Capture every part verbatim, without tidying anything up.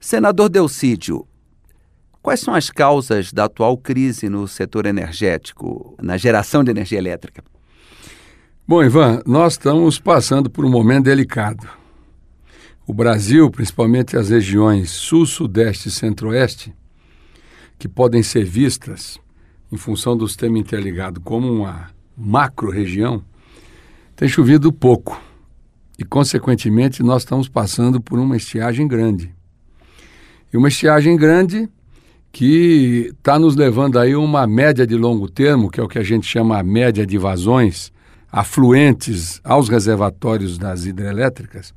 Senador Delcídio, quais são as causas da atual crise no setor energético, na geração de energia elétrica? Bom, Ivan, nós estamos passando por um momento delicado. O Brasil, principalmente as regiões sul, sudeste e centro-oeste, que podem ser vistas, em função do sistema interligado, como uma macro-região, tem chovido pouco. E, consequentemente, nós estamos passando por uma estiagem grande. E uma estiagem grande que está nos levando aí a uma média de longo termo, que é o que a gente chama a média de vazões afluentes aos reservatórios das hidrelétricas,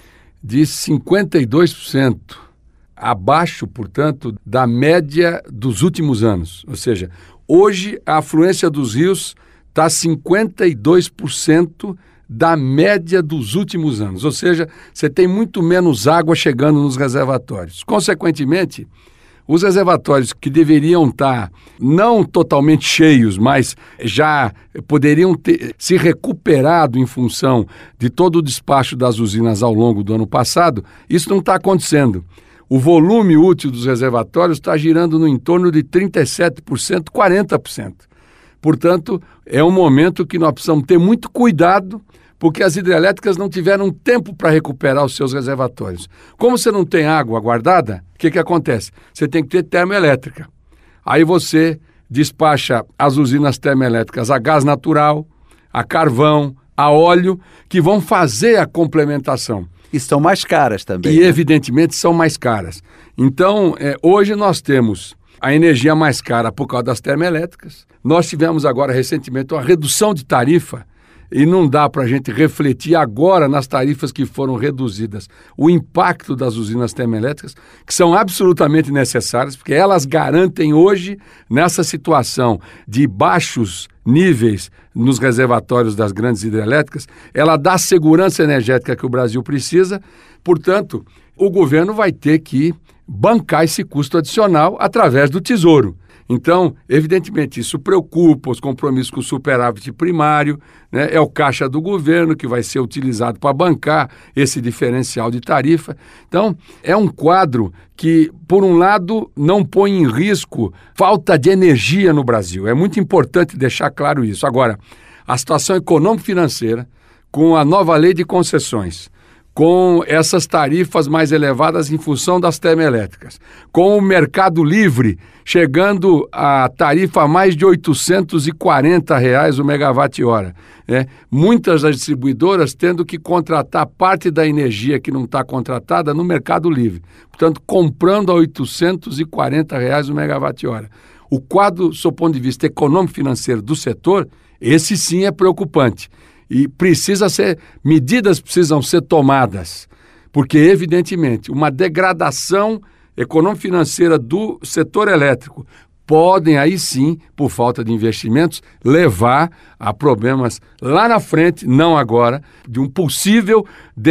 de cinquenta e dois por cento, abaixo, portanto, da média dos últimos anos. Ou seja, hoje a afluência dos rios está cinquenta e dois por cento da média dos últimos anos. Ou seja, você tem muito menos água chegando nos reservatórios. Consequentemente, os reservatórios que deveriam estar não totalmente cheios, mas já poderiam ter se recuperado em função de todo o despacho das usinas ao longo do ano passado, isso não está acontecendo. O volume útil dos reservatórios está girando no entorno de trinta e sete por cento, quarenta por cento. Portanto, é um momento que nós precisamos ter muito cuidado, porque as hidrelétricas não tiveram tempo para recuperar os seus reservatórios. Como você não tem água guardada, o que, que acontece? Você tem que ter termoelétrica. Aí você despacha as usinas termoelétricas a gás natural, a carvão, a óleo, que vão fazer a complementação. E são mais caras também. E, né? evidentemente, são mais caras. Então, é, hoje nós temos a energia mais cara por causa das termoelétricas. Nós tivemos agora, recentemente, uma redução de tarifa, e não dá para a gente refletir agora nas tarifas que foram reduzidas o impacto das usinas termoelétricas, que são absolutamente necessárias, porque elas garantem hoje, nessa situação de baixos níveis nos reservatórios das grandes hidrelétricas, ela dá a segurança energética que o Brasil precisa. Portanto, o governo vai ter que bancar esse custo adicional através do Tesouro. Então, evidentemente, isso preocupa os compromissos com o superávit primário, né? É o caixa do governo que vai ser utilizado para bancar esse diferencial de tarifa. Então, é um quadro que, por um lado, não põe em risco falta de energia no Brasil. É muito importante deixar claro isso. Agora, a situação econômico-financeira, com a nova lei de concessões, com essas tarifas mais elevadas em função das termoelétricas, com o mercado livre chegando a tarifa a mais de oitocentos e quarenta reais o megawatt-hora, né? Muitas das distribuidoras tendo que contratar parte da energia que não está contratada no mercado livre, portanto, comprando a oitocentos e quarenta reais o megawatt-hora. O quadro, sob o ponto de vista econômico-financeiro do setor, esse sim é preocupante. E precisa ser, medidas precisam ser tomadas, porque, evidentemente, uma degradação econômico-financeira do setor elétrico podem, aí sim, por falta de investimentos, levar a problemas lá na frente, não agora, de um possível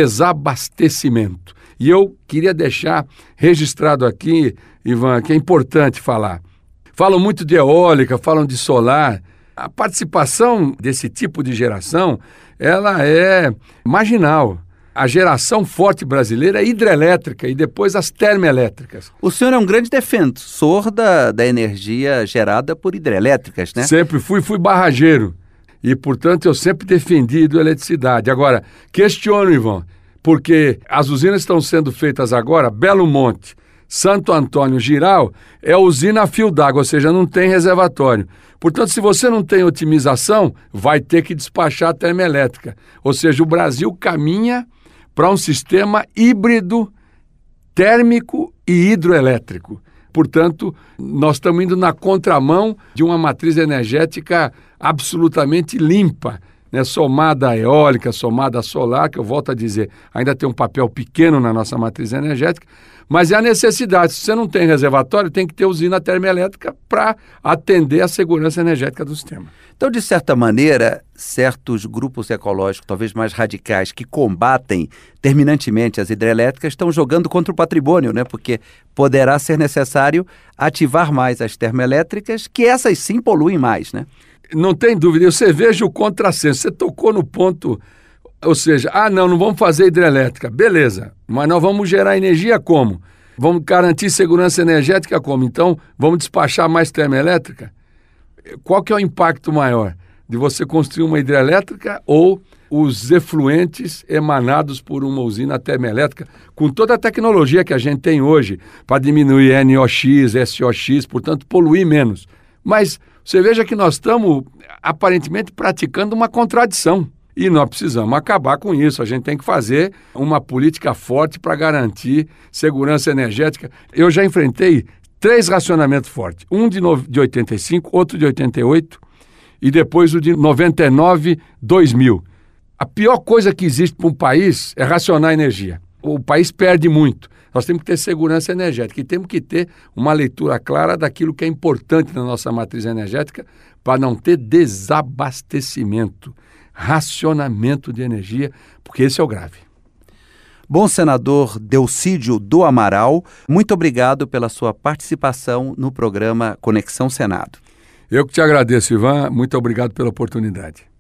desabastecimento. E eu queria deixar registrado aqui, Ivan, que é importante falar. Falam muito de eólica, falam de solar. A participação desse tipo de geração, ela é marginal. A geração forte brasileira é hidrelétrica e depois as termoelétricas. O senhor é um grande defensor da, da energia gerada por hidrelétricas, né? Sempre fui, fui barrageiro. E, portanto, eu sempre defendi a hidroeletricidade. Agora, questiono, Ivan, porque as usinas estão sendo feitas agora, Belo Monte, Santo Antônio, Giral, é usina a fio d'água, ou seja, não tem reservatório. Portanto, se você não tem otimização, vai ter que despachar a termoelétrica. Ou seja, o Brasil caminha para um sistema híbrido térmico e hidroelétrico. Portanto, nós estamos indo na contramão de uma matriz energética absolutamente limpa, né? Somada à eólica, somada à solar, que eu volto a dizer, ainda tem um papel pequeno na nossa matriz energética, mas é a necessidade. Se você não tem reservatório, tem que ter usina termoelétrica para atender a segurança energética do sistema. Então, de certa maneira, certos grupos ecológicos, talvez mais radicais, que combatem terminantemente as hidrelétricas, estão jogando contra o patrimônio, né? Porque poderá ser necessário ativar mais as termoelétricas, que essas sim poluem mais, né? Não tem dúvida. Você veja o contrassenso. Você tocou no ponto, ou seja, ah, não, não vamos fazer hidrelétrica. Beleza, mas nós vamos gerar energia como? Vamos garantir segurança energética como? Então, vamos despachar mais termoelétrica? Qual que é o impacto maior? De você construir uma hidrelétrica ou os efluentes emanados por uma usina termoelétrica, com toda a tecnologia que a gente tem hoje para diminuir N O X, S O X, portanto, poluir menos. Mas você veja que nós estamos, aparentemente, praticando uma contradição. E nós precisamos acabar com isso. A gente tem que fazer uma política forte para garantir segurança energética. Eu já enfrentei três racionamentos fortes. Um de, no... de oitenta e cinco, outro de oitenta e oito e depois o de noventa e nove, dois mil. A pior coisa que existe para um país é racionar energia. O país perde muito. Nós temos que ter segurança energética e temos que ter uma leitura clara daquilo que é importante na nossa matriz energética para não ter desabastecimento, racionamento de energia, porque esse é o grave. Bom, senador Delcídio do Amaral, muito obrigado pela sua participação no programa Conexão Senado. Eu que te agradeço, Ivan. Muito obrigado pela oportunidade.